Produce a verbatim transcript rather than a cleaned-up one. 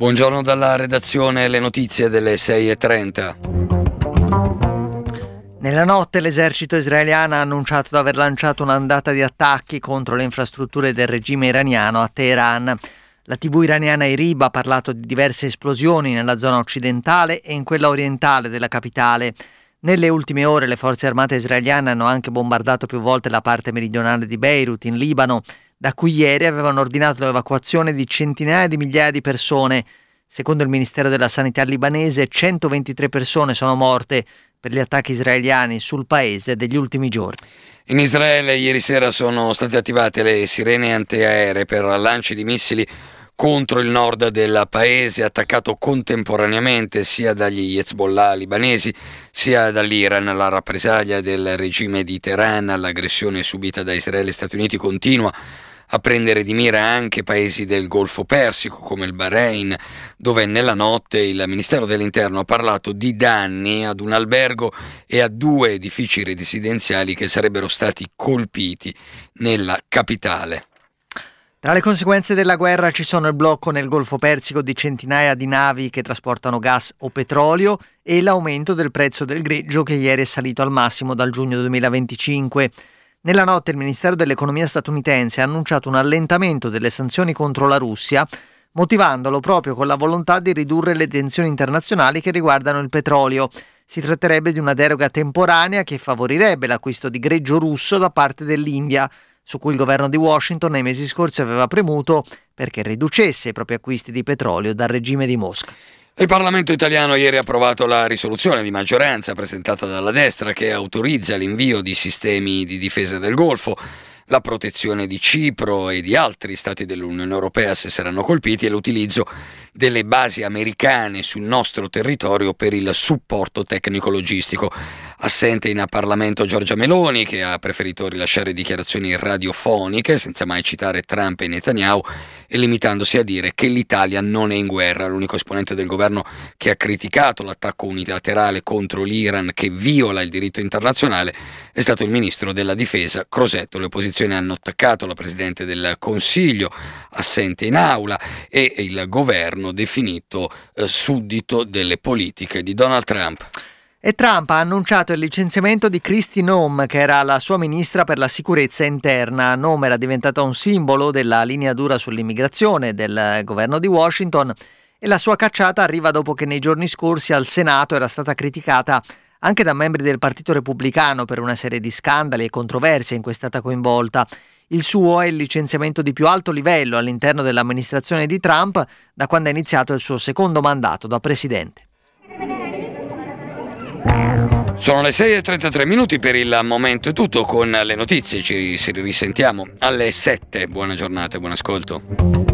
Buongiorno dalla redazione, le notizie delle sei e trenta. Nella notte l'esercito israeliano ha annunciato di aver lanciato un'ondata di attacchi contro le infrastrutture del regime iraniano a Teheran. La tivù iraniana IRIB ha parlato di diverse esplosioni nella zona occidentale e in quella orientale della capitale. Nelle ultime ore le forze armate israeliane hanno anche bombardato più volte la parte meridionale di Beirut, in Libano, da cui ieri avevano ordinato l'evacuazione di centinaia di migliaia di persone. Secondo il Ministero della Sanità libanese, centoventitré persone sono morte per gli attacchi israeliani sul paese degli ultimi giorni. In Israele ieri sera sono state attivate le sirene antiaeree per lanci di missili contro il nord del paese, attaccato contemporaneamente sia dagli Hezbollah libanesi sia dall'Iran. La rappresaglia del regime di Teheran all'aggressione subita da Israele e Stati Uniti continua a prendere di mira anche paesi del Golfo Persico come il Bahrain, dove nella notte il Ministero dell'Interno ha parlato di danni ad un albergo e a due edifici residenziali che sarebbero stati colpiti nella capitale. Tra le conseguenze della guerra ci sono il blocco nel Golfo Persico di centinaia di navi che trasportano gas o petrolio e l'aumento del prezzo del greggio che ieri è salito al massimo dal giugno duemilaventicinque. Nella notte il Ministero dell'Economia statunitense ha annunciato un allentamento delle sanzioni contro la Russia, motivandolo proprio con la volontà di ridurre le tensioni internazionali che riguardano il petrolio. Si tratterebbe di una deroga temporanea che favorirebbe l'acquisto di greggio russo da parte dell'India, su cui il governo di Washington nei mesi scorsi aveva premuto perché riducesse i propri acquisti di petrolio dal regime di Mosca. Il Parlamento italiano ieri ha approvato la risoluzione di maggioranza presentata dalla destra che autorizza l'invio di sistemi di difesa del Golfo, la protezione di Cipro e di altri stati dell'Unione Europea se saranno colpiti e l'utilizzo delle basi americane sul nostro territorio per il supporto tecnico-logistico. Assente in Parlamento Giorgia Meloni, che ha preferito rilasciare dichiarazioni radiofoniche senza mai citare Trump e Netanyahu e limitandosi a dire che l'Italia non è in guerra. L'unico esponente del governo che ha criticato l'attacco unilaterale contro l'Iran che viola il diritto internazionale è stato il ministro della difesa Crosetto. Le opposizioni hanno attaccato la Presidente del Consiglio, assente in aula, e il governo definito eh, suddito delle politiche di Donald Trump. E Trump ha annunciato il licenziamento di Kristi Noem, che era la sua ministra per la sicurezza interna. Noem era diventata un simbolo della linea dura sull'immigrazione del governo di Washington e la sua cacciata arriva dopo che nei giorni scorsi al Senato era stata criticata anche da membri del Partito Repubblicano per una serie di scandali e controversie in cui è stata coinvolta. Il suo è il licenziamento di più alto livello all'interno dell'amministrazione di Trump da quando è iniziato il suo secondo mandato da presidente. Sono le sei e trentatré minuti, per il momento è tutto con le notizie, ci risentiamo alle sette. Buona giornata e buon ascolto.